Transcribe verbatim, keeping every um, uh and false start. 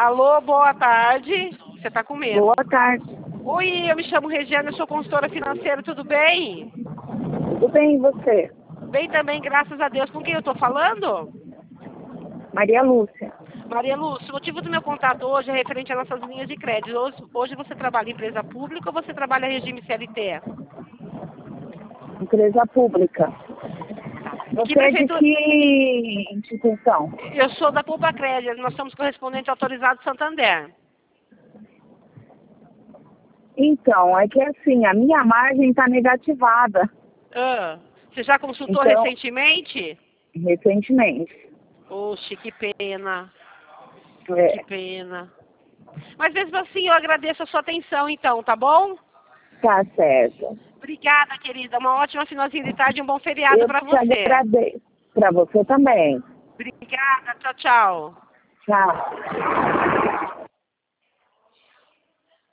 Alô, boa tarde. Você tá com medo? Boa tarde. Oi, eu me chamo Regiana, eu sou consultora financeira, tudo bem? Tudo bem, e você? Bem também, graças a Deus. Com quem eu tô falando? Maria Lúcia. Maria Lúcia, o motivo do meu contato hoje é referente às nossas linhas de crédito. Hoje, hoje você trabalha em empresa pública ou você trabalha em regime C L T? Empresa pública. Você Que é de prefeitura... que instituição? Eu sou da Poupa Crédito, nós somos correspondente autorizado Santander. Então, é que assim, a minha margem está negativada. Ah, você já consultou Então, recentemente? recentemente. Oxe, que pena, É, que pena. Mas mesmo assim, eu agradeço a sua atenção, então, tá bom? tá certo. Obrigada, querida. Uma ótima finalzinha de tarde e um bom feriado Eu para te você. agradeço. Para você também. Obrigada, tchau, tchau. Tchau.